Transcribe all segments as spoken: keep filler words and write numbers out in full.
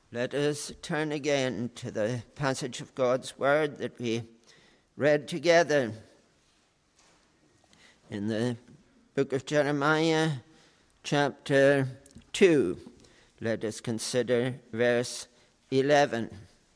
Let us turn again to the passage of God's Word that we read together in the book of Jeremiah, chapter two. Let us consider verse eleven.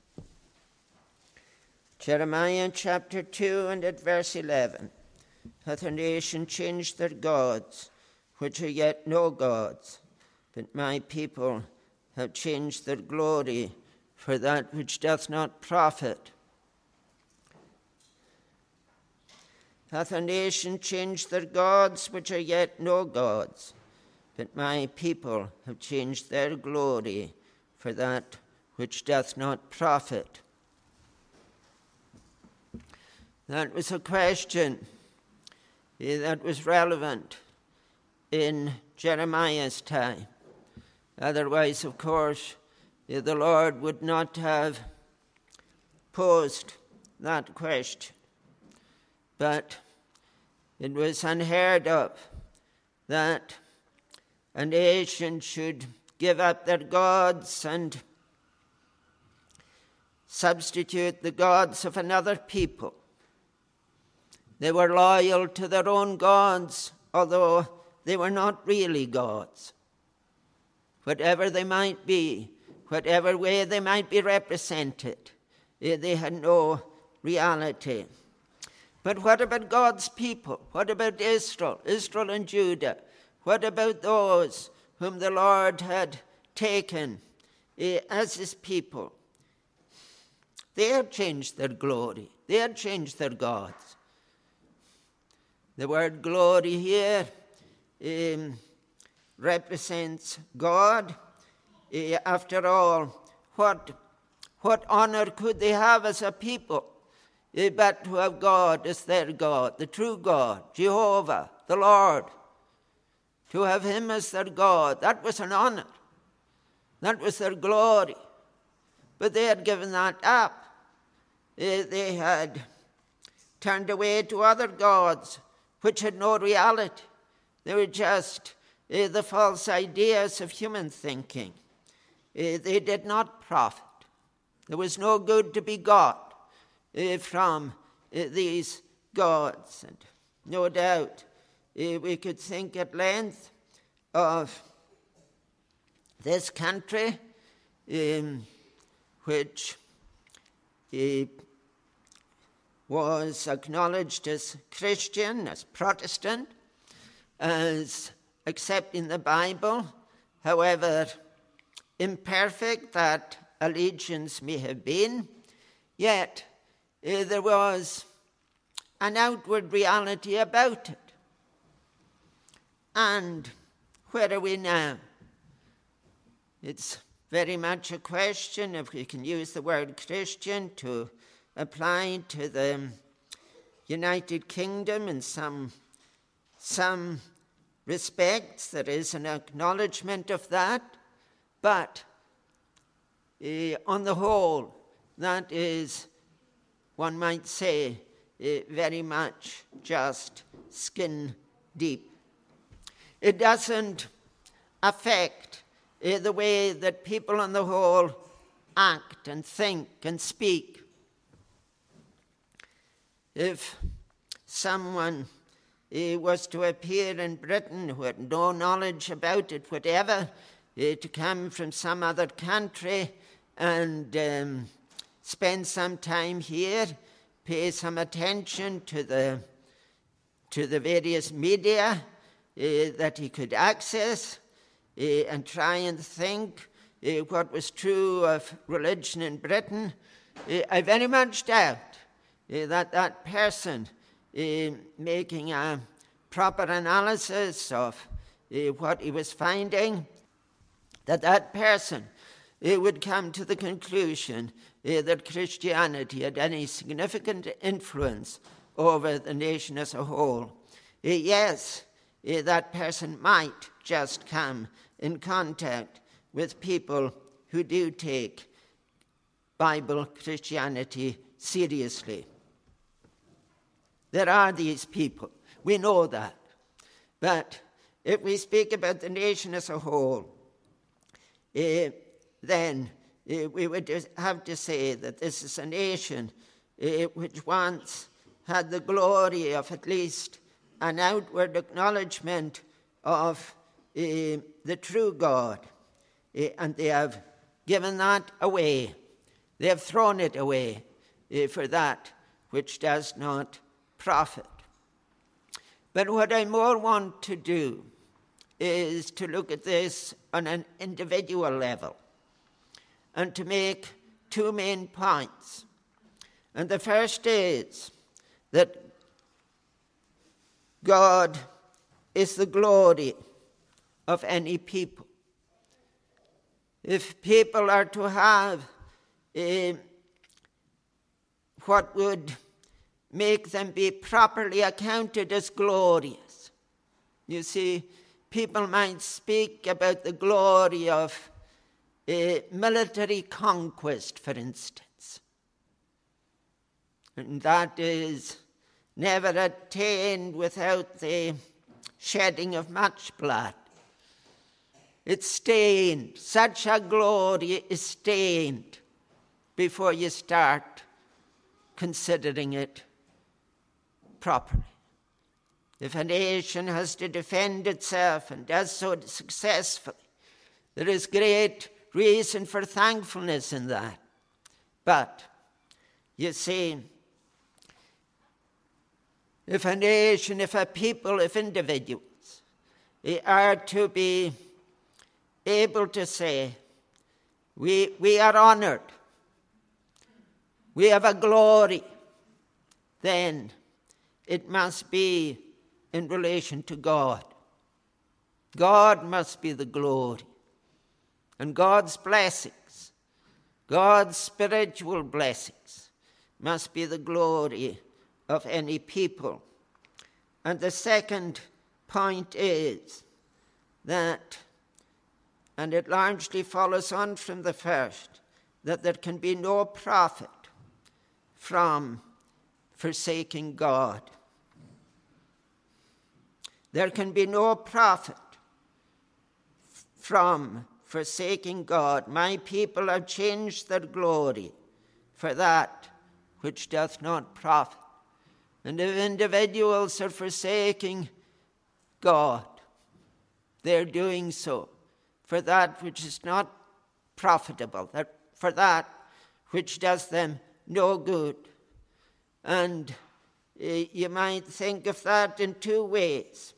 Jeremiah chapter two and at verse eleven. Hath a nation changed their gods, which are yet no gods, but my people have changed their glory for that which doth not profit. Hath a nation changed their gods, which are yet no gods, but my people have changed their glory for that which doth not profit. That was a question that was relevant in Jeremiah's time. Otherwise, of course, the Lord would not have posed that question. But it was unheard of that a nation should give up their gods and substitute the gods of another people. They were loyal to their own gods, although they were not really gods. Whatever they might be, whatever way they might be represented, they had no reality. But what about God's people? What about Israel, Israel and Judah? What about those whom the Lord had taken as his people? They had changed their glory. They had changed their gods. The word glory here um, represents God. Uh, after all, what, what honor could they have as a people uh, but to have God as their God, the true God, Jehovah, the Lord? To have him as their God, that was an honor. That was their glory. But they had given that up. Uh, they had turned away to other gods which had no reality. They were just uh, the false ideas of human thinking. Uh, they did not profit. There was no good to be got uh, from uh, these gods. And no doubt uh, we could think at length of this country um, which uh, was acknowledged as Christian, as Protestant, as accepting the Bible, however imperfect that allegiance may have been, yet uh, there was an outward reality about it. And where are we now? It's very much a question, if we can use the word Christian to apply to the United Kingdom in some, some respects. There is an acknowledgement of that, but uh, on the whole, that is, one might say, uh, very much just skin deep. It doesn't affect uh, the way that people on the whole act and think and speak. If someone uh, was to appear in Britain who had no knowledge about it whatever, uh, to come from some other country and um, spend some time here, pay some attention to the to the various media uh, that he could access, uh, and try and think uh, what was true of religion in Britain, uh, I very much doubt uh, that that person uh, making a proper analysis of uh, what he was finding, that that person uh, would come to the conclusion uh, that Christianity had any significant influence over the nation as a whole. Uh, yes, uh, that person might just come in contact with people who do take Bible Christianity seriously. There are these people. We know that. But if we speak about the nation as a whole, uh, then uh, we would have to say that this is a nation uh, which once had the glory of at least an outward acknowledgement of uh, the true God. Uh, and they have given that away. They have thrown it away uh, for that which does not profit. But what I more want to do is to look at this on an individual level and to make two main points. And the first is that God is the glory of any people. If people are to have uh, what would make them be properly accounted as glorious. You see, people might speak about the glory of a military conquest, for instance. And that is never attained without the shedding of much blood. It's stained. Such a glory is stained before you start considering it properly. If a nation has to defend itself and does so successfully, there is great reason for thankfulness in that. But, you see, if a nation, if a people, if individuals are to be able to say, we, we are honored, we have a glory, then it must be in relation to God. God must be the glory. And God's blessings, God's spiritual blessings, must be the glory of any people. And the second point is that, and it largely follows on from the first, that there can be no profit from forsaking God. There can be no profit from forsaking God. My people have changed their glory for that which doth not profit. And if individuals are forsaking God, they're doing so for that which is not profitable, that for that which does them no good. And uh, you might think of that in two ways.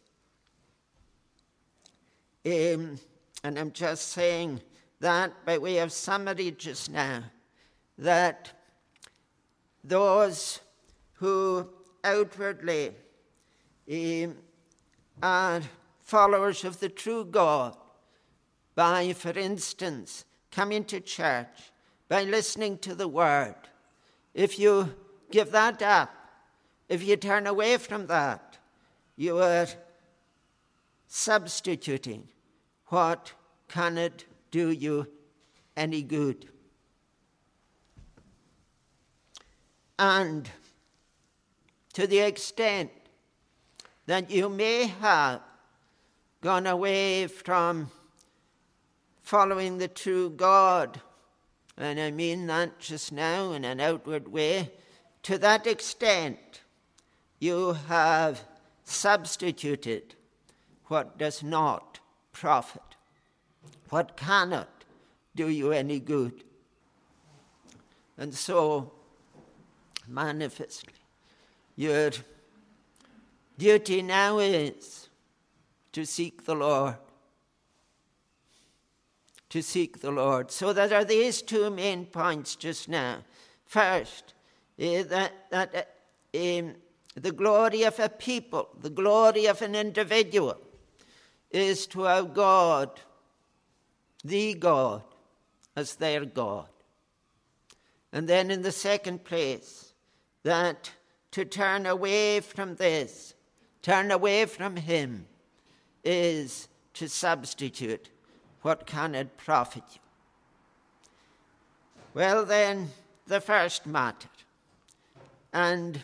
Um, and I'm just saying that by way of summary just now, that those who outwardly um, are followers of the true God, by, for instance, coming to church, by listening to the word, if you give that up, if you turn away from that, you are substituting what cannot do you any good. And to the extent that you may have gone away from following the true God, and I mean that just now in an outward way, to that extent you have substituted what does not profit, what cannot do you any good. And so, manifestly, your duty now is to seek the Lord. To seek the Lord. So there are these two main points just now. First, uh, that, that uh, um, the glory of a people, the glory of an individual, is to have God, the God, as their God. And then in the second place, that to turn away from this, turn away from him, is to substitute what cannot profit you. Well then, the first matter. And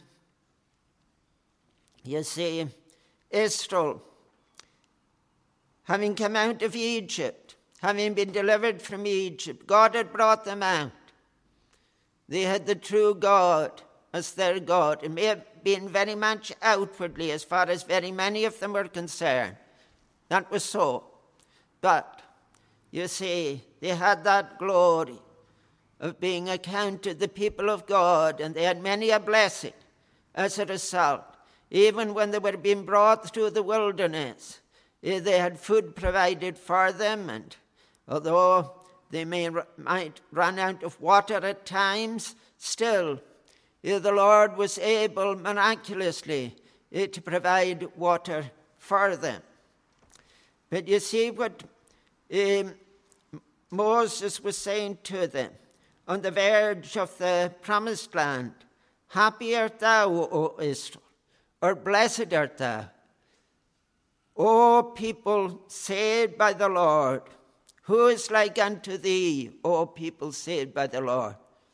you see, Israel, having come out of Egypt, having been delivered from Egypt. God had brought them out. They had the true God as their God. It may have been very much outwardly as far as very many of them were concerned. That was so. But, you see, they had that glory of being accounted the people of God, and they had many a blessing as a result. Even when they were being brought through the wilderness, they had food provided for them, and although they may, might run out of water at times, still the Lord was able miraculously to provide water for them. But you see what um, Moses was saying to them on the verge of the promised land. Happy art thou, O Israel, or blessed art thou, O people saved by the Lord. Who is like unto thee, O people saved by the Lord?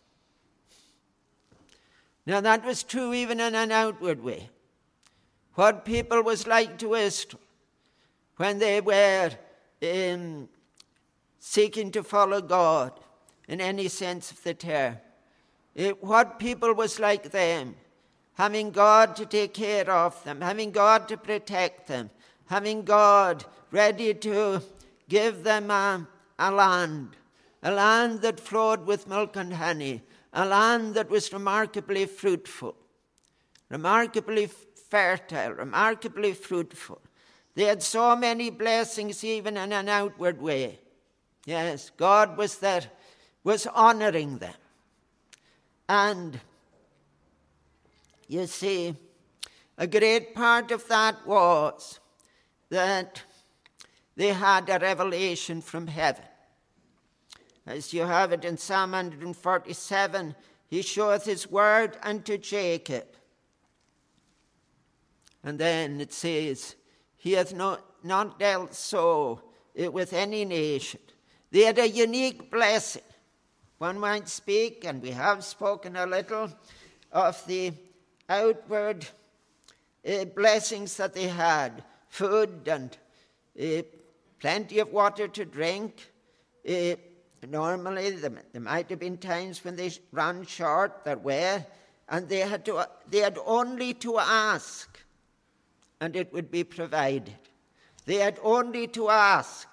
Now that was true even in an outward way. What people was like to Israel when they were um, seeking to follow God in any sense of the term. It, what people was like them, having God to take care of them, having God to protect them, having God ready to give them a, a land, a land that flowed with milk and honey, a land that was remarkably fruitful, remarkably fertile, remarkably fruitful. They had so many blessings even in an outward way. Yes, God was there, was honoring them. And you see, a great part of that was that they had a revelation from heaven. As you have it in Psalm one forty-seven, he showeth his word unto Jacob. And then it says, he hath not, not dealt so with any nation. They had a unique blessing. One might speak, and we have spoken a little, of the outward uh, blessings that they had. Food and uh, plenty of water to drink. Uh, normally, there, there might have been times when they ran short, there were, and they had, to, they had only to ask, and it would be provided. They had only to ask.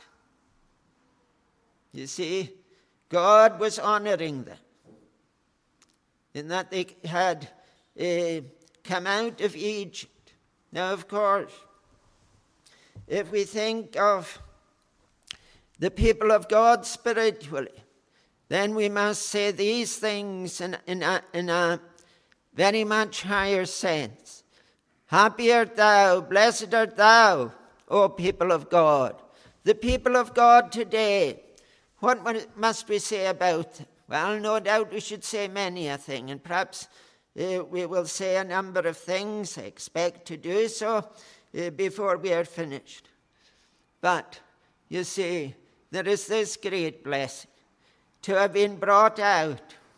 You see, God was honoring them in that they had uh, come out of Egypt. Now, of course, if we think of the people of God spiritually, then we must say these things in, in, a, in a very much higher sense. Happy art thou, blessed art thou, O people of God. The people of God today, what must we say about them? Well, no doubt we should say many a thing, and perhaps uh, we will say a number of things. I expect to do so uh, before we are finished. But, you see, there is this great blessing to have been brought out,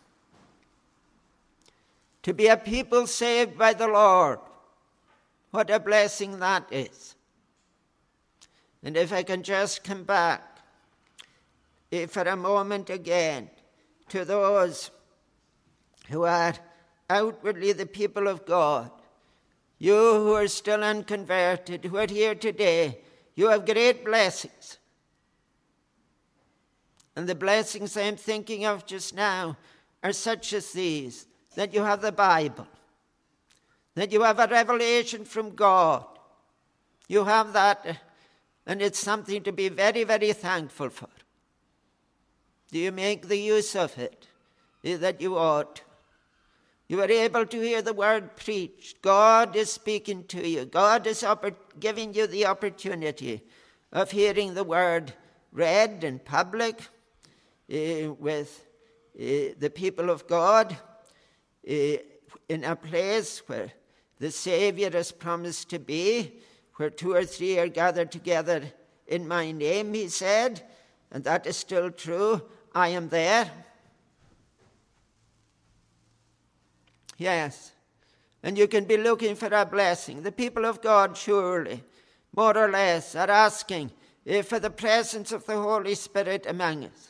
to be a people saved by the Lord. What a blessing that is. And if I can just come back for a moment again to those who are outwardly the people of God, you who are still unconverted, who are here today, you have great blessings. And the blessings I'm thinking of just now are such as these, that you have the Bible, that you have a revelation from God. You have that, and it's something to be very, very thankful for. Do you make the use of it that you ought? You are able to hear the word preached. God is speaking to you. God is oppor- giving you the opportunity of hearing the word read in public uh, with uh, the people of God uh, in a place where the Savior has promised to be, where two or three are gathered together in my name, he said, and that is still true. I am there. Yes. And you can be looking for a blessing. The people of God surely, more or less, are asking uh, for the presence of the Holy Spirit among us.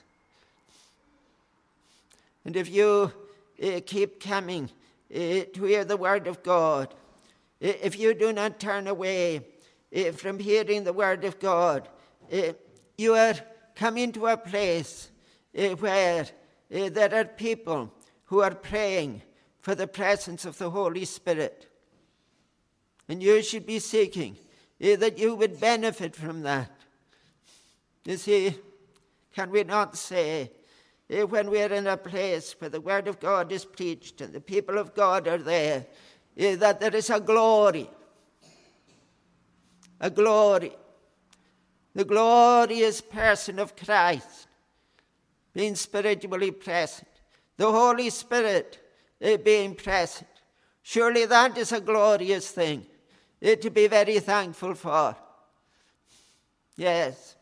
And if you uh, keep coming uh, to hear the word of God, uh, if you do not turn away uh, from hearing the word of God, uh, you are coming to a place uh, where uh, there are people who are praying for the presence of the Holy Spirit. And you should be seeking uh, that you would benefit from that. You see, can we not say, uh, when we are in a place where the word of God is preached and the people of God are there, uh, that there is a glory, a glory, the glorious person of Christ being spiritually present, the Holy Spirit uh, being present. Surely that is a glorious thing uh, to be very thankful for. Yes.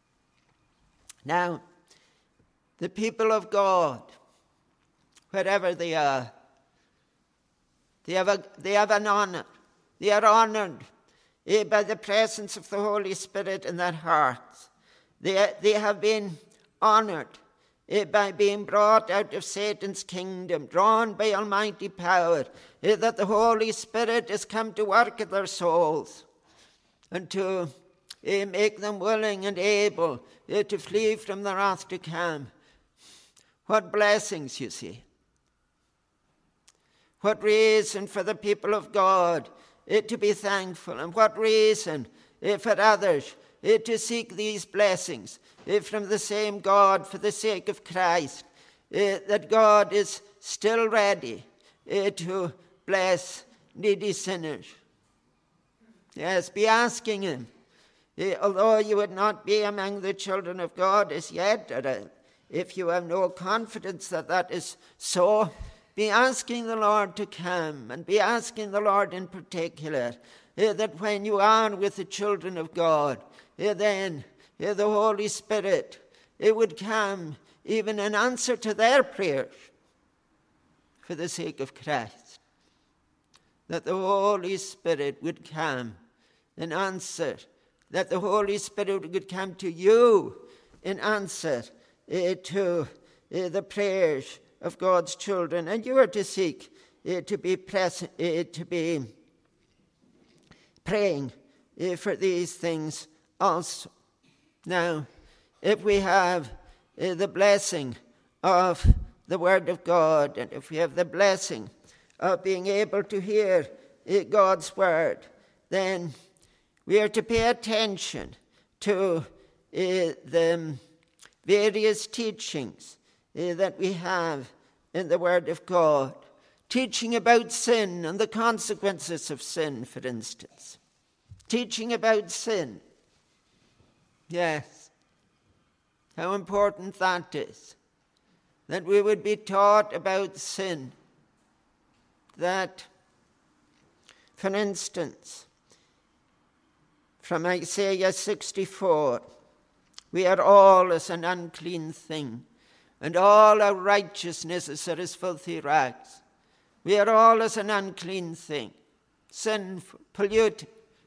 Now, the people of God, wherever they are, they have, a, they have an honor. They are honored eh, by the presence of the Holy Spirit in their hearts. They, they have been honored eh, by being brought out of Satan's kingdom, drawn by almighty power, eh, that the Holy Spirit has come to work in their souls and to eh, make them willing and able eh, to flee from the wrath to come. What blessings, you see. What reason for the people of God uh, to be thankful, and what reason uh, for others uh, to seek these blessings uh, from the same God for the sake of Christ, uh, that God is still ready uh, to bless needy sinners. Yes, be asking him, uh, although you would not be among the children of God as yet, or uh, if you have no confidence that that is so, be asking the Lord to come, and be asking the Lord in particular uh, that when you are with the children of God, uh, then uh, the Holy Spirit it would come even in answer to their prayers for the sake of Christ. That the Holy Spirit would come in answer, that the Holy Spirit would come to you in answer Uh, to uh, the prayers of God's children, and you are to seek uh, to be present, uh, to be praying uh, for these things also. Now, if we have uh, the blessing of the Word of God, and if we have the blessing of being able to hear uh, God's Word, then we are to pay attention to uh, the various teachings uh, that we have in the Word of God. Teaching about sin and the consequences of sin, for instance. Teaching about sin. Yes. How important that is. That we would be taught about sin. That, for instance, from Isaiah sixty-four, we are all as an unclean thing, and all our righteousnesses are as filthy rags. We are all as an unclean thing, sinful, polluted,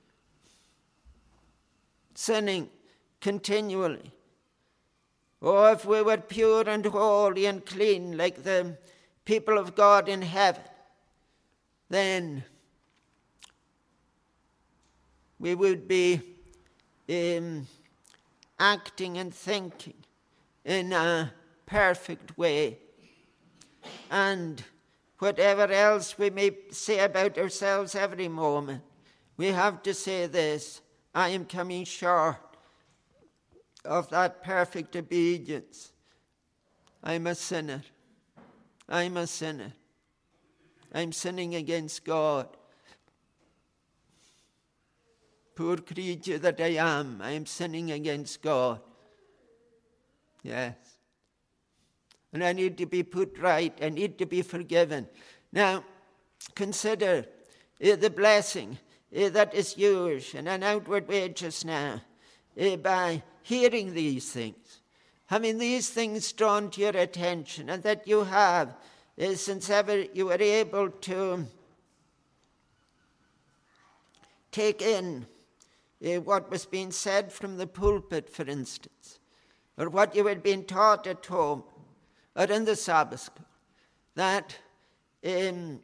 sinning continually. Oh, if we were pure and holy and clean like the people of God in heaven, then we would be um, acting and thinking in a perfect way. And whatever else we may say about ourselves every moment, we have to say this: I am coming short of that perfect obedience. I'm a sinner. I'm a sinner. I'm sinning against God. Poor creature that I am, I am sinning against God. Yes. And I need to be put right. I need to be forgiven. Now, consider uh, the blessing uh, that is yours in an outward way just now uh, by hearing these things, having these things drawn to your attention, and that you have, uh, since ever you were able to take in uh, what was being said from the pulpit, for instance, or what you had been taught at home or in the Sabbath school, that um,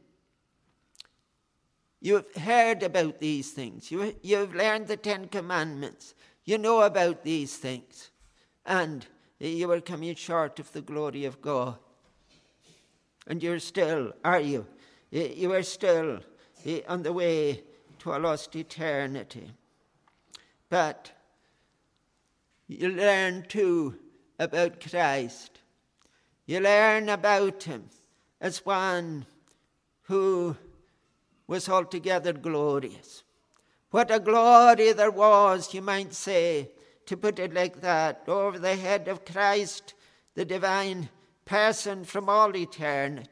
you've heard about these things. You, you've learned the Ten Commandments. You know about these things. And you are coming short of the glory of God. And you're still, are you? You are still on the way to a lost eternity. But you learn too about Christ. You learn about him as one who was altogether glorious. What a glory there was, you might say, to put it like that, over the head of Christ, the divine person from all eternity.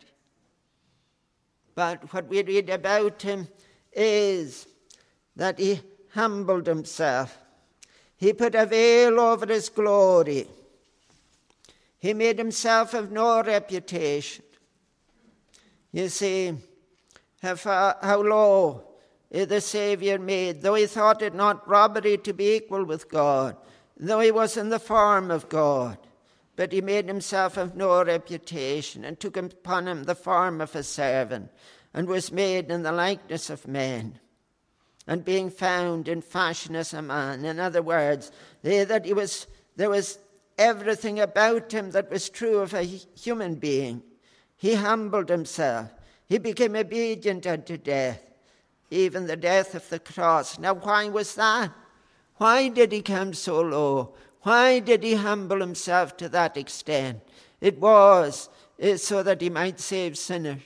But what we read about him is that he humbled himself. He put a veil over his glory. He made himself of no reputation. You see how, far, how low the Saviour made, though he thought it not robbery to be equal with God, though he was in the form of God, but he made himself of no reputation, and took upon him the form of a servant, and was made in the likeness of men. And being found in fashion as a man, in other words, that he was, there was everything about him that was true of a human being. He humbled himself. He became obedient unto death, even the death of the cross. Now, why was that? Why did he come so low? Why did he humble himself to that extent? It was so that he might save sinners.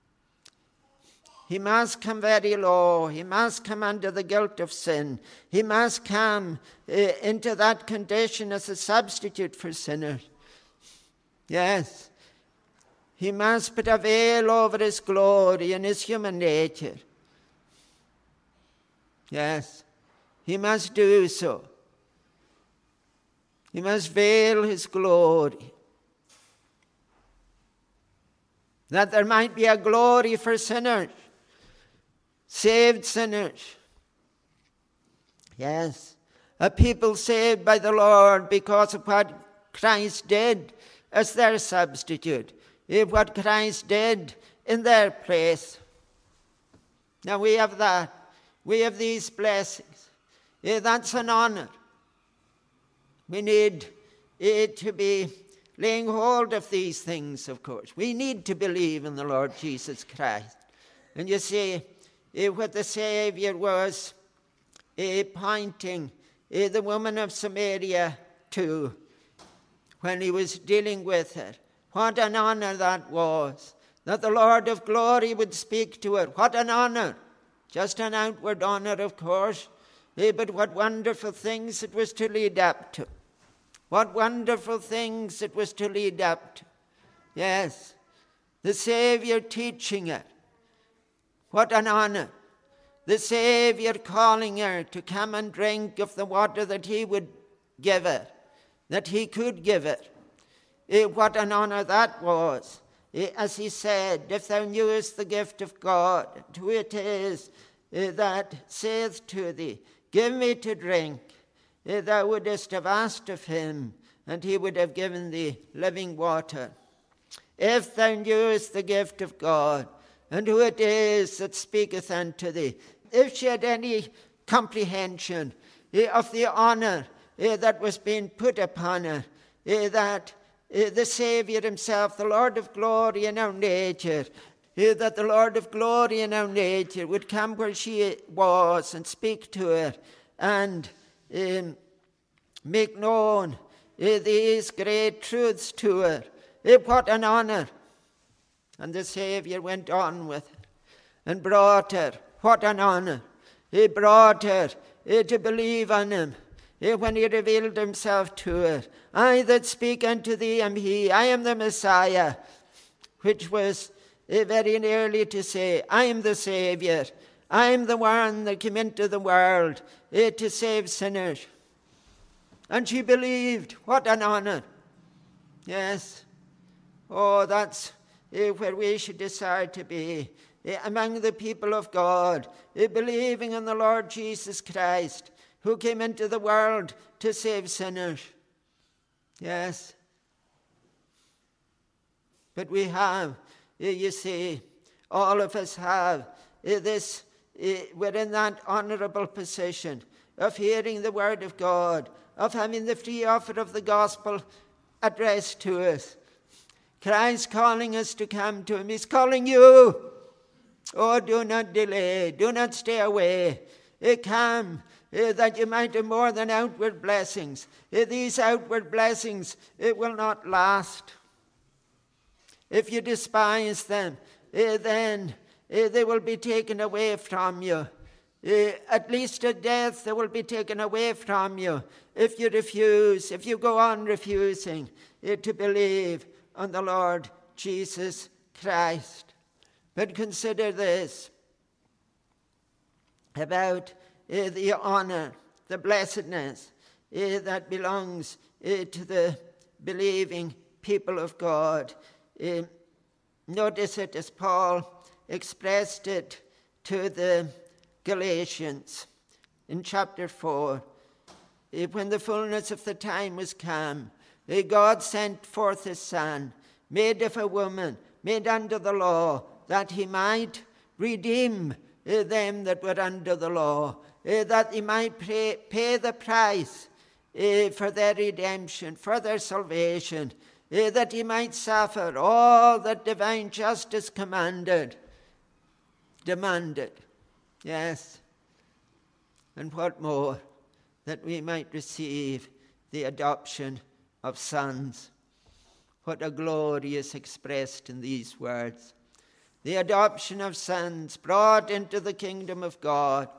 He must come very low. He must come under the guilt of sin. He must come uh, into that condition as a substitute for sinners. Yes. He must put a veil over his glory and his human nature. Yes. He must do so. He must veil his glory, that there might be a glory for sinners, saved sinners. Yes, a people saved by the Lord because of what Christ did as their substitute, what Christ did in their place. Now we have that. We have these blessings. That's an honor. We need it to be laying hold of these things, of course. We need to believe in the Lord Jesus Christ. And you see, what the Savior was pointing the woman of Samaria to when he was dealing with her. What an honor that was, that the Lord of glory would speak to her. What an honor. Just an outward honor, of course, but what wonderful things it was to lead up to. What wonderful things it was to lead up to. Yes, the Savior teaching her. What an honor. The Savior calling her to come and drink of the water that he would give her, that he could give her. Eh, what an honor that was. Eh, as he said, if thou knewest the gift of God, who it is eh, that saith to thee, give me to drink, eh, thou wouldest have asked of him, and he would have given thee living water. If thou knewest the gift of God, and who it is that speaketh unto thee, if she had any comprehension eh, of the honor eh, that was being put upon her, eh, that eh, the Savior himself, the Lord of glory in our nature, eh, that the Lord of glory in our nature would come where she was and speak to her and um, make known eh, these great truths to her. Eh, what an honor. And the Savior went on with her and brought her. What an honor. He brought her eh, to believe on him eh, when he revealed himself to her. I that speak unto thee am he. I am the Messiah, which was eh, very nearly to say, I am the Savior. I am the one that came into the world eh, to save sinners. And she believed. What an honor. Yes. Oh, that's eh, where we should desire to be. Among the people of God, believing in the Lord Jesus Christ, who came into the world to save sinners. Yes. But we have, you see, all of us have this, we're in that honourable position of hearing the word of God, of having the free offer of the gospel addressed to us. Christ calling us to come to him. He's calling you. Oh, do not delay. Do not stay away. Come, that you might have more than outward blessings. These outward blessings, it will not last. If you despise them, then they will be taken away from you. At least at death, they will be taken away from you if you refuse, if you go on refusing to believe on the Lord Jesus Christ. But consider this about uh, the honor, the blessedness uh, that belongs uh, to the believing people of God. Uh, notice it as Paul expressed it to the Galatians in chapter four. Uh, when the fullness of the time was come, uh, God sent forth his Son, made of a woman, made under the law, that he might redeem uh, them that were under the law, uh, that he might pay, pay the price uh, for their redemption, for their salvation, uh, that he might suffer all that divine justice commanded, demanded. Yes. And what more? That we might receive the adoption of sons. What a glory is expressed in these words. The adoption of sons brought into the kingdom of God.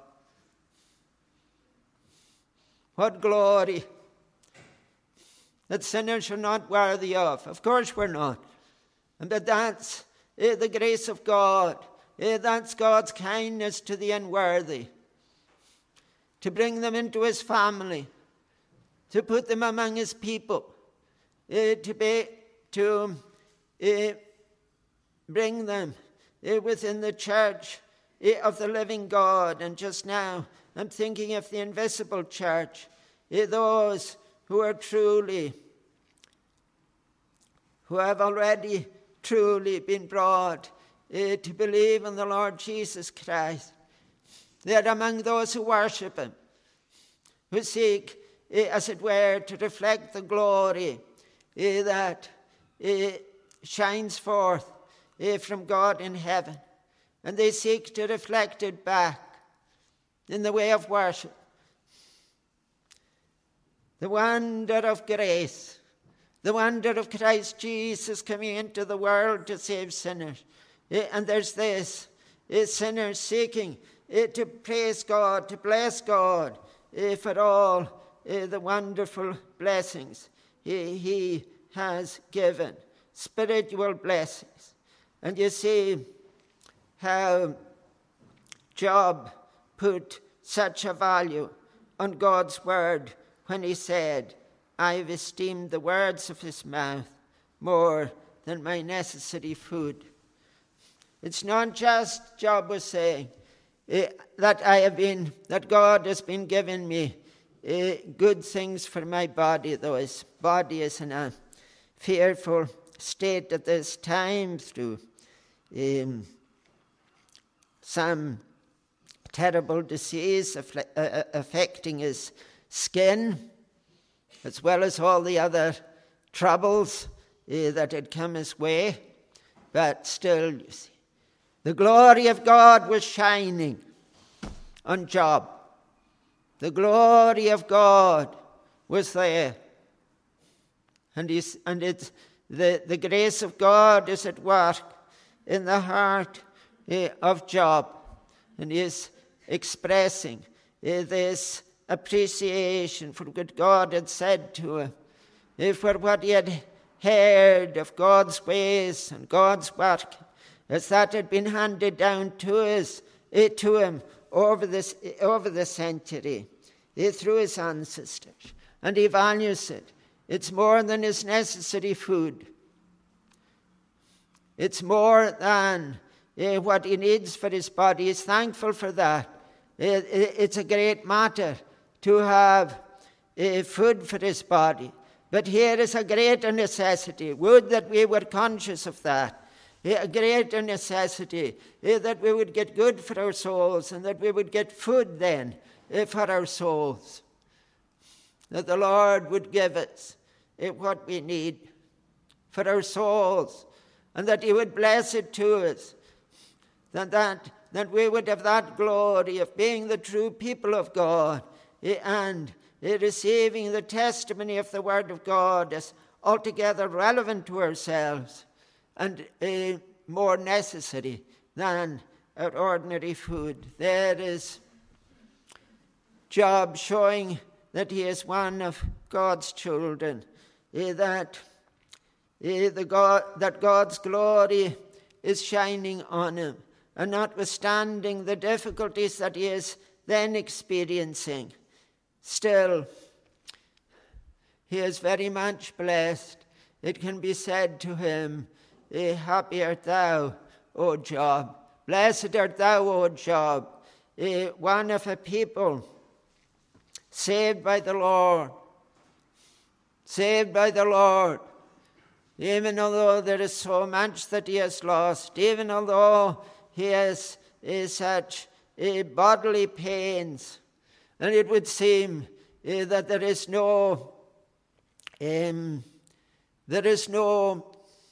What glory that sinners are not worthy of. Of course we're not. But that's uh, the grace of God. Uh, that's God's kindness to the unworthy. To bring them into his family. To put them among his people. Uh, to be, to uh, bring them uh, within the church uh, of the living God. And just now, I'm thinking of the invisible church. Uh, those who are truly, who have already truly been brought uh, to believe in the Lord Jesus Christ. They're among those who worship him, who seek, uh, as it were, to reflect the glory uh, that uh, shines forth uh, from God in heaven. And they seek to reflect it back in the way of worship. The wonder of grace, the wonder of Christ Jesus coming into the world to save sinners. Uh, and there's this, uh, sinners seeking uh, to praise God, to bless God uh, for all uh, the wonderful blessings he, he has given, spiritual blessings. And you see how Job put such a value on God's word when he said, I've esteemed the words of his mouth more than my necessary food. It's not just, Job was saying, uh, that I have been, that God has been giving me uh, good things for my body, though his body is in a fearful state at this time through um, some terrible disease affecting his skin, as well as all the other troubles uh, that had come his way. But still, you see, the glory of God was shining on Job. The glory of God was there. And, he's, and it's, the, the grace of God is at work in the heart uh, of Job. And he is expressing uh, this appreciation for what God had said to him, uh, for what he had heard of God's ways and God's work, as that had been handed down to us, uh, to him over this over the century, uh, through his ancestors, and he values it. It's more than his necessary food. It's more than uh, what he needs for his body. He's thankful for that. It, it, it's a great matter to have uh, food for his body. But here is a greater necessity. Would that we were conscious of that. A greater necessity, uh, that we would get good for our souls, and that we would get food then uh, for our souls. That the Lord would give us uh, what we need for our souls, and that he would bless it to us. That, that, that we would have that glory of being the true people of God, uh, and uh, receiving the testimony of the Word of God as altogether relevant to ourselves, and uh, more necessary than our ordinary food. There is Job showing that he is one of God's children, uh, that, uh, the God, that God's glory is shining on him, and notwithstanding the difficulties that he is then experiencing, still he is very much blessed. It can be said to him, Eh, happy art thou, O Job. Blessed art thou, O Job, eh, one of a people saved by the Lord. Saved by the Lord. Even although there is so much that he has lost, even although he has eh, such eh, bodily pains, and it would seem eh, that there is no, um, there is no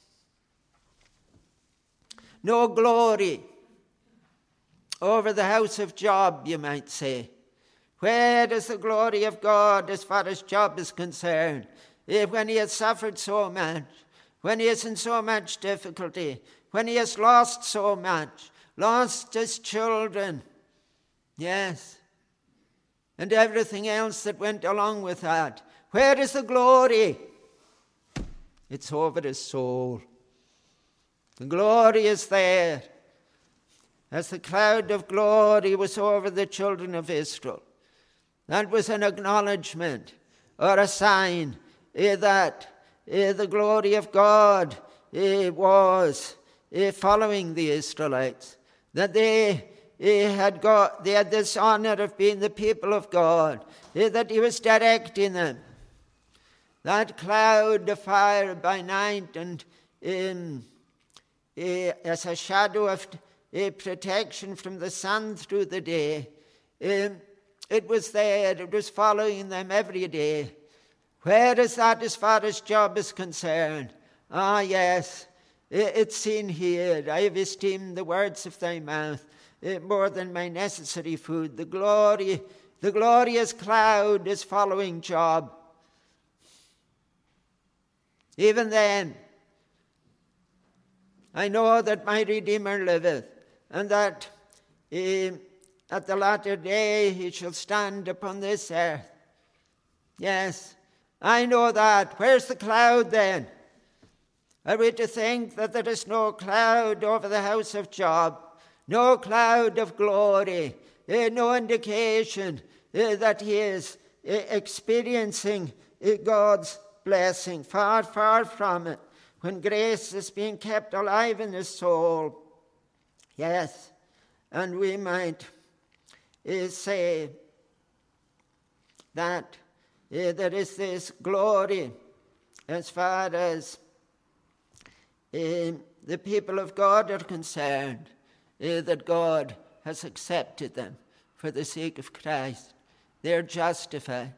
No glory over the house of Job, you might say. Where is the glory of God as far as Job is concerned? If when he has suffered so much, when he is in so much difficulty, when he has lost so much, lost his children, yes, and everything else that went along with that. Where is the glory? It's over his soul. The glory is there, as the cloud of glory was over the children of Israel. That was an acknowledgement or a sign eh, that eh, the glory of God eh, was eh, following the Israelites, that they eh, had got they had this honor of being the people of God, eh, that he was directing them. That cloud of fire by night and in Uh, as a shadow of uh, protection from the sun through the day. Um, it was there, it was following them every day. Where is that as far as Job is concerned? Ah, yes, it, it's seen here. I have esteemed the words of thy mouth uh, more than my necessary food. The glory, the glorious cloud is following Job. Even then, I know that my Redeemer liveth, and that uh, at the latter day he shall stand upon this earth. Yes, I know that. Where's the cloud then? Are we to think that there is no cloud over the house of Job? No cloud of glory, uh, no indication uh, that he is uh, experiencing uh, God's blessing. Far, far from it. When grace is being kept alive in his soul. Yes, and we might uh, say that uh, there is this glory as far as uh, the people of God are concerned, uh, that God has accepted them for the sake of Christ. They're justified.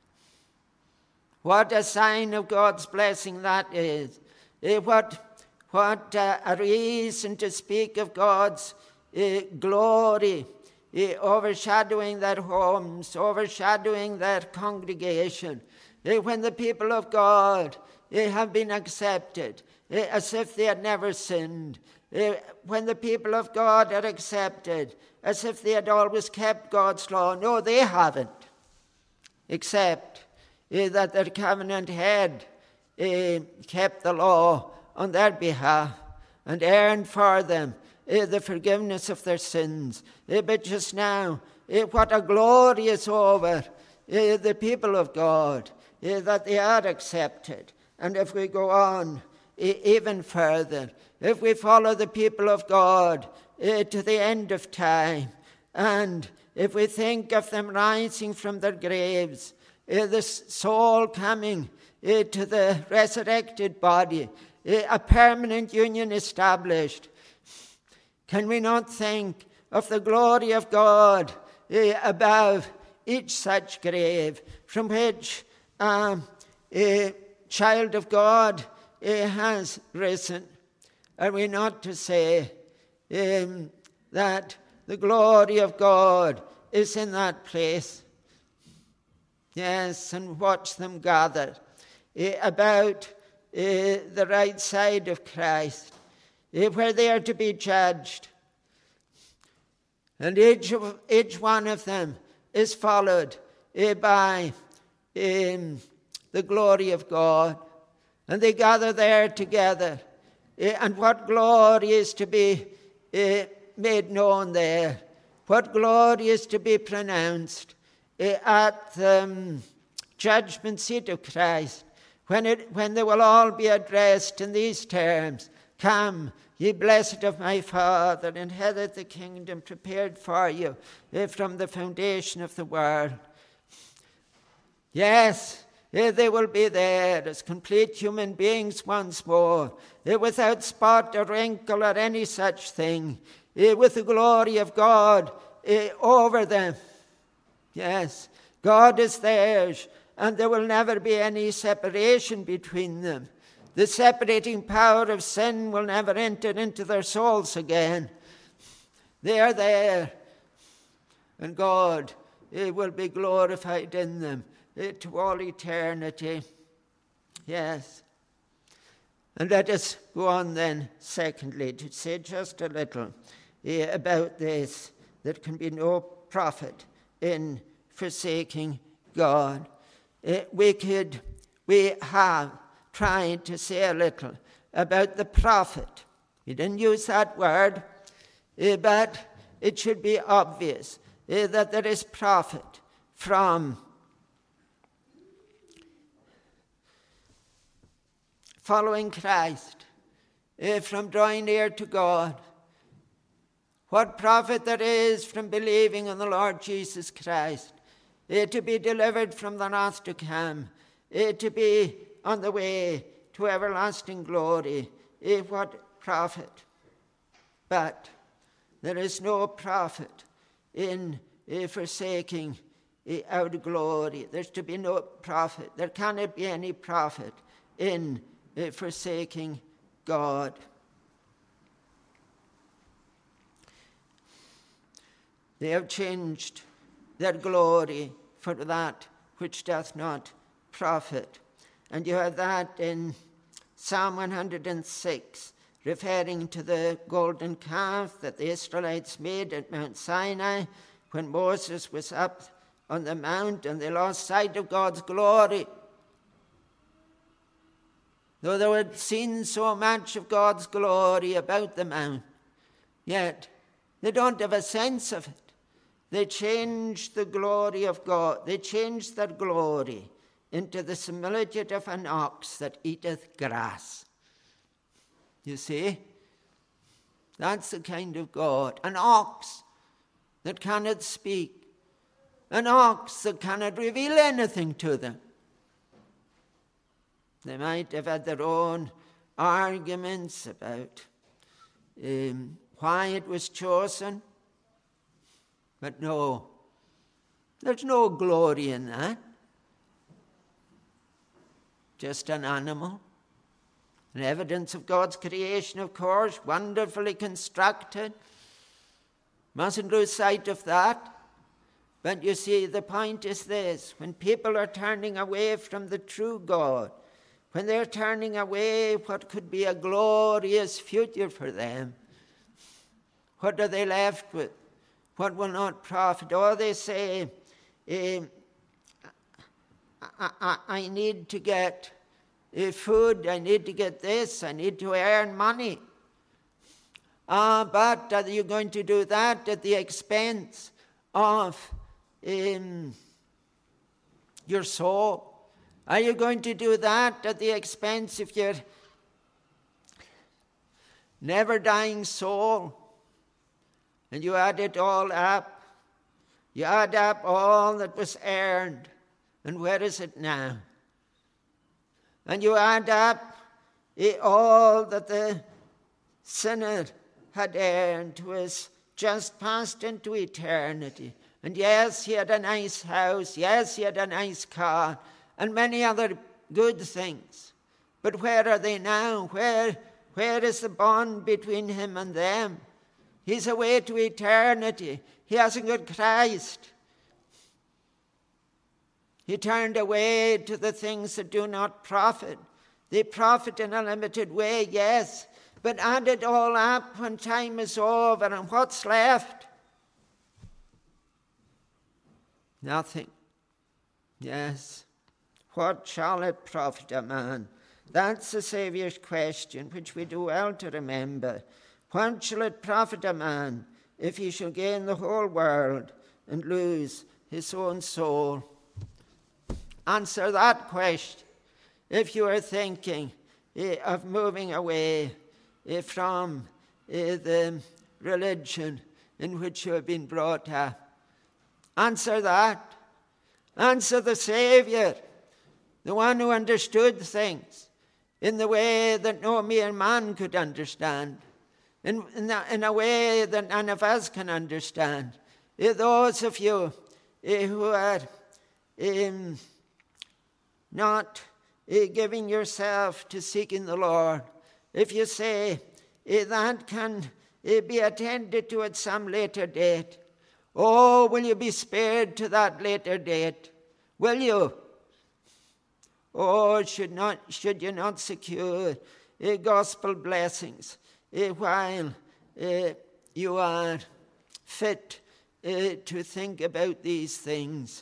What a sign of God's blessing that is. Uh, what what uh, a reason to speak of God's uh, glory uh, overshadowing their homes, overshadowing their congregation. Uh, when the people of God uh, have been accepted uh, as if they had never sinned. Uh, when the people of God are accepted as if they had always kept God's law. No, they haven't. Except uh, that their covenant head Uh, kept the law on their behalf and earned for them uh, the forgiveness of their sins. Uh, but just now, uh, what a glory is over uh, the people of God, uh, that they are accepted. And if we go on uh, even further, if we follow the people of God uh, to the end of time, and if we think of them rising from their graves, uh, the soul coming uh, to the resurrected body, uh, a permanent union established, can we not think of the glory of God uh, above each such grave from which um, a child of God uh, has risen? Are we not to say um, that the glory of God is in that place? Yes, and watch them gather uh, about uh, the right side of Christ, uh, where they are to be judged. And each, of, each one of them is followed uh, by um, the glory of God. And they gather there together. Uh, and what glory is to be uh, made known there? What glory is to be pronounced uh, at the um, judgment seat of Christ, when, it, when they will all be addressed in these terms: "Come, ye blessed of my Father, inherit the kingdom prepared for you uh, from the foundation of the world." Yes, uh, they will be there as complete human beings once more, uh, without spot or wrinkle or any such thing, uh, with the glory of God uh, over them. Yes, God is theirs, and there will never be any separation between them. The separating power of sin will never enter into their souls again. They are there, and God uh, will be glorified in them uh, to all eternity. Yes. And let us go on then, secondly, to say just a little uh, about this. There can be no profit in forsaking God. Uh, we could, we have tried to say a little about the profit. We didn't use that word, uh, but it should be obvious uh, that there is profit from following Christ, uh, from drawing near to God. What profit there is from believing in the Lord Jesus Christ, uh, to be delivered from the wrath to come, uh, to be on the way to everlasting glory. Uh, what profit? But there is no profit in uh, forsaking uh, our glory. There's to be no profit. There cannot be any profit in uh, forsaking God. They have changed their glory for that which doth not profit. And you have that in Psalm one hundred six, referring to the golden calf that the Israelites made at Mount Sinai when Moses was up on the mount and they lost sight of God's glory. Though they had seen so much of God's glory about the mount, yet they don't have a sense of it. They changed the glory of God. They changed their glory into the similitude of an ox that eateth grass. You see? That's the kind of God. An ox that cannot speak. An ox that cannot reveal anything to them. They might have had their own arguments about um, why it was chosen. But no, there's no glory in that. Just an animal. An evidence of God's creation, of course, wonderfully constructed. Mustn't lose sight of that. But you see, the point is this: when people are turning away from the true God, when they're turning away what could be a glorious future for them, what are they left with? What will not profit? Or they say, um, I, I, I need to get uh, food, I need to get this, I need to earn money. Ah, uh, but are you going to do that at the expense of um, your soul? Are you going to do that at the expense of your never-dying soul? And you add it all up, You add up all that was earned, and where is it now? And you add up all that the sinner had earned, was just passed into eternity. And yes, he had a nice house. Yes, he had a nice car, and many other good things. But where are they now? Where, where is the bond between him and them? He's away to eternity. He hasn't got Christ. He turned away to the things that do not profit. They profit in a limited way, yes, but add it all up when time is over, and what's left? Nothing. Yes. What shall it profit a man? That's the Saviour's question, which we do well to remember. What shall it profit a man if he shall gain the whole world and lose his own soul? Answer that question if you are thinking eh, of moving away eh, from eh, the religion in which you have been brought up. Answer that. Answer the Saviour, the one who understood things in the way that no mere man could understand, in, in, a, in a way that none of us can understand. Eh, those of you eh, who are um, not uh, giving yourself to seeking the Lord, if you say uh, that can uh, be attended to at some later date, oh, will you be spared to that later date? Will you? Oh, should not should you not secure uh, gospel blessings uh, while uh, you are fit uh, to think about these things?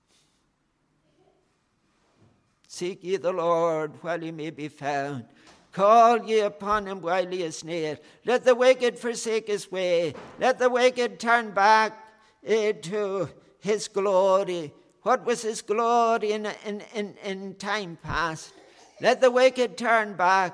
Seek ye the Lord while he may be found. Call ye upon him while he is near. Let the wicked forsake his way. Let the wicked turn back uh, to his glory. What was his glory in, in, in, in time past? Let the wicked turn back.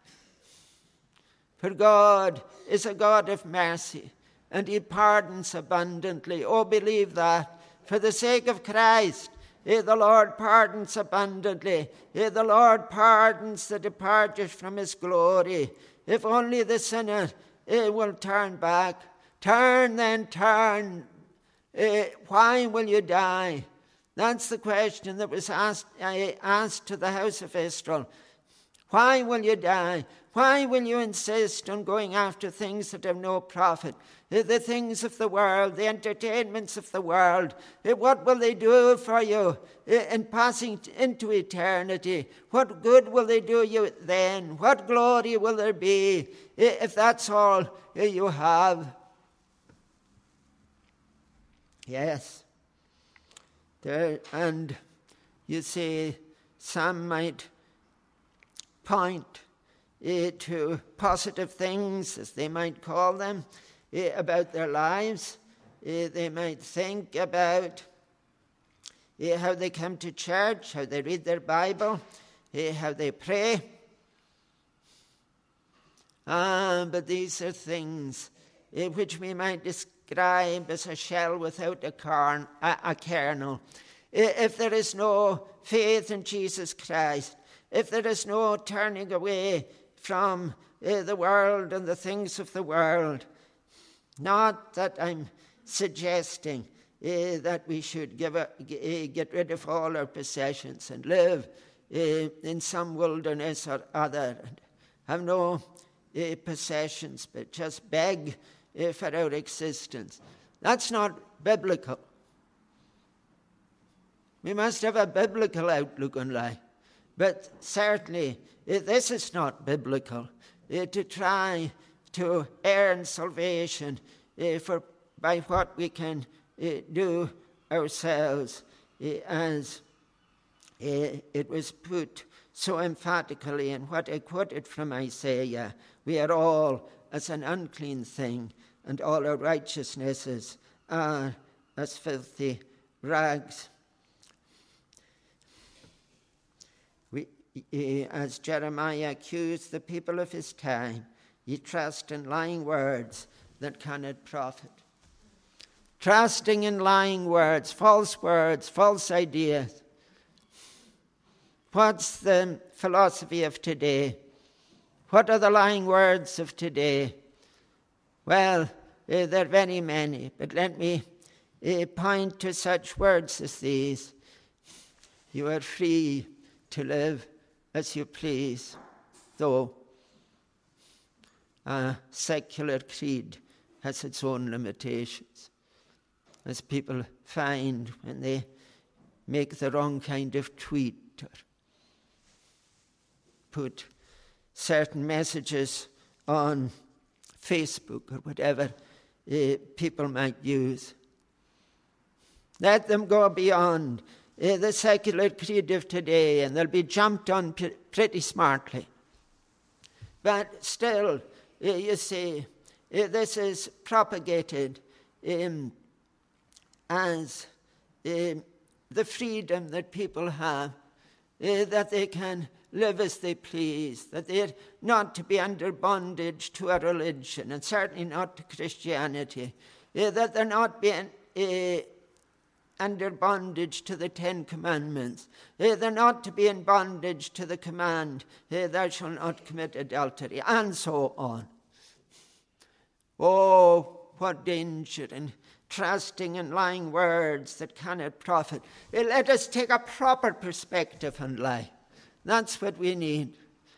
For God is a God of mercy, and he pardons abundantly. Oh, believe that. For the sake of Christ, Eh, the Lord pardons abundantly. Eh, the Lord pardons the departures from his glory. If only the sinner eh, will turn back. Turn then, turn. Eh, why will you die? That's the question that was asked, uh, asked to the house of Israel. Why will you die? Why will you insist on going after things that have no profit? The things of the world, the entertainments of the world. What will they do for you in passing into eternity? What good will they do you then? What glory will there be if that's all you have? Yes. There, and you see, some might point uh, to positive things, as they might call them, uh, about their lives. Uh, they might think about uh, how they come to church, how they read their Bible, uh, how they pray. Ah, but these are things uh, which we might describe as a shell without a, corn, a, a kernel. If there is no faith in Jesus Christ, if there is no turning away from uh, the world and the things of the world, not that I'm suggesting uh, that we should give a, uh, get rid of all our possessions and live uh, in some wilderness or other, and have no uh, possessions, but just beg uh, for our existence. That's not biblical. We must have a biblical outlook on life. But certainly, uh, this is not biblical, uh, to try to earn salvation uh, for by what we can uh, do ourselves, uh, as uh, it was put so emphatically in what I quoted from Isaiah. We are all as an unclean thing, and all our righteousnesses are as filthy rags. As Jeremiah accused the people of his time, ye trust in lying words that cannot profit. trusting in lying words, false words, false ideas. What's the philosophy of today? What are the lying words of today? Well, uh, there are very many, but let me uh, point to such words as these. You are free to live as you please, though a secular creed has its own limitations, as people find when they make the wrong kind of tweet or put certain messages on Facebook or whatever uh, people might use. Let them go beyond uh, the secular creed of today, and they'll be jumped on p- pretty smartly. But still, uh, you see, uh, this is propagated um, as uh, the freedom that people have, uh, that they can live as they please, that they're not to be under bondage to a religion, and certainly not to Christianity, uh, that they're not being uh, under bondage to the Ten Commandments. Uh, they're not to be in bondage to the command, uh, thou shalt not commit adultery, and so on. Oh, what danger in trusting in lying words that cannot profit. Uh, let us take a proper perspective on life. That's what we need.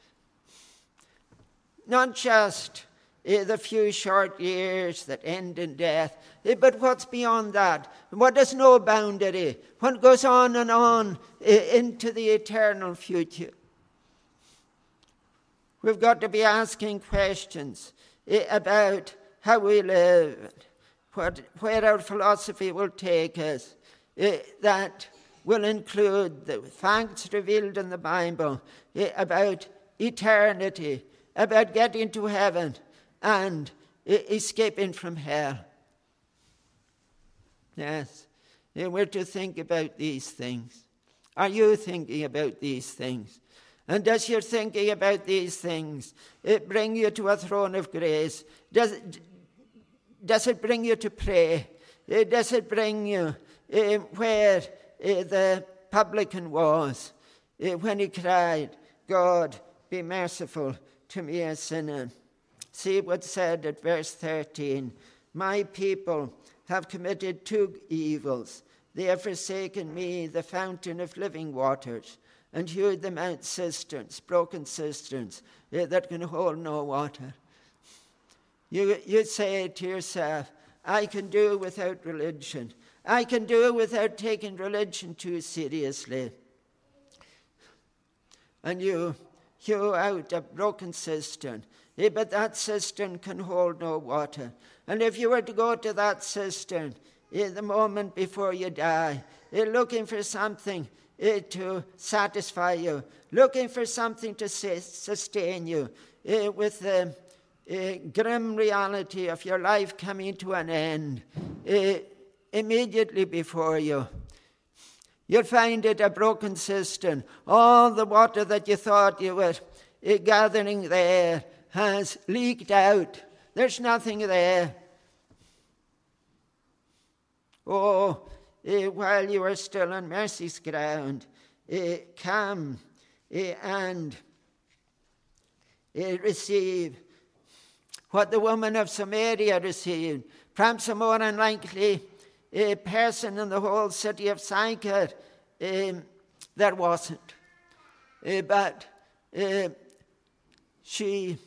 Not just uh, the few short years that end in death, uh, but what's beyond that? What has no boundary? What goes on and on uh, into the eternal future? We've got to be asking questions uh, about how we live, what, where our philosophy will take us, uh, that will include the facts revealed in the Bible uh, about eternity, about getting to heaven and uh, escaping from hell. Yes, uh, we're to think about these things. Are you thinking about these things? And does your thinking about these things it bring you to a throne of grace? Does it, does it bring you to pray? Uh, does it bring you uh, where Uh, the publican was uh, when he cried, God, be merciful to me, a sinner? See what's said at verse thirteen. My people have committed two evils. They have forsaken me, the fountain of living waters, and hewed them out cisterns, broken cisterns, uh, that can hold no water. You, you say to yourself, I can do without religion. I can do without taking religion too seriously. And you hew out a broken cistern, eh, but that cistern can hold no water. And if you were to go to that cistern eh, the moment before you die, eh, looking for something eh, to satisfy you, looking for something to sustain you, eh, with the eh, grim reality of your life coming to an end, eh, immediately before you, you'll find it a broken cistern. All the water that you thought you were uh, gathering there has leaked out. There's nothing there. Oh, uh, while you are still on mercy's ground, uh, come uh, and uh, receive what the woman of Samaria received. Perhaps a more unlikely a person in the whole city of Sychar, um, there wasn't. Uh, but uh, she,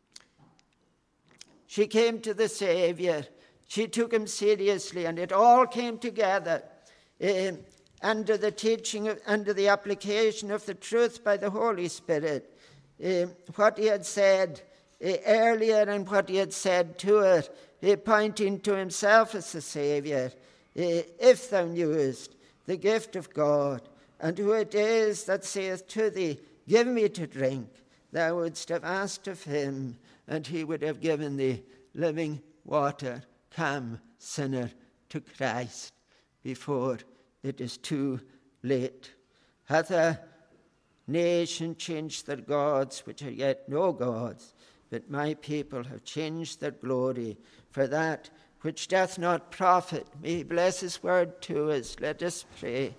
she came to the Savior. She took him seriously, and it all came together uh, under the teaching, of, under the application of the truth by the Holy Spirit. Uh, what he had said uh, earlier and what he had said to her, uh, pointing to himself as the Savior. Uh, if thou knewest the gift of God, and who it is that saith to thee, give me to drink, thou wouldst have asked of him, and he would have given thee living water. Come, sinner, to Christ before it is too late. Hath a nation changed their gods, which are yet no gods, but my people have changed their glory for that which doth not profit. May he bless his word to us. Let us pray.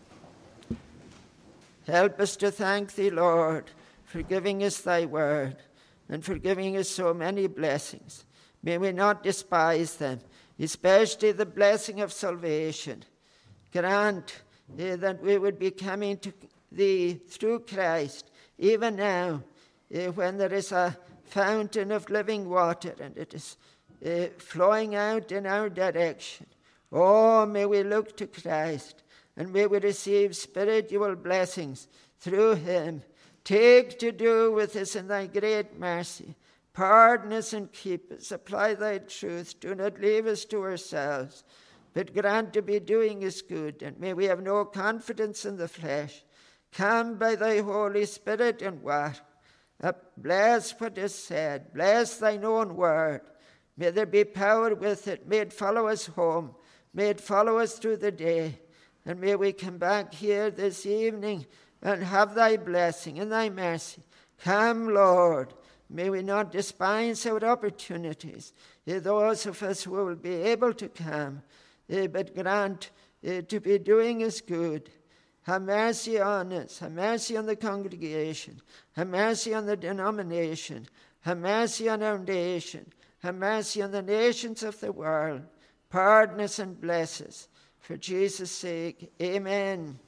Help us to thank thee, Lord, for giving us thy word and for giving us so many blessings. May we not despise them, especially the blessing of salvation. Grant uh, that we would be coming to thee through Christ, even now, uh, when there is a fountain of living water and it is uh, flowing out in our direction. Oh, may we look to Christ and may we receive spiritual blessings through him. Take to do with us in thy great mercy. Pardon us and keep us. Apply thy truth. Do not leave us to ourselves, but grant to be doing us good. And may we have no confidence in the flesh. Come by thy Holy Spirit and work. Uh, bless what is said. Bless thine own word. May there be power with it. May it follow us home. May it follow us through the day. And may we come back here this evening and have thy blessing and thy mercy. Come, Lord. May we not despise our opportunities. Uh, those of us who will be able to come, uh, but grant uh, to be doing us good. Have mercy on us. Have mercy on the congregation. Have mercy on the denomination. Have mercy on our nation. Have mercy on the nations of the world. Pardon us and bless us. For Jesus' sake, amen.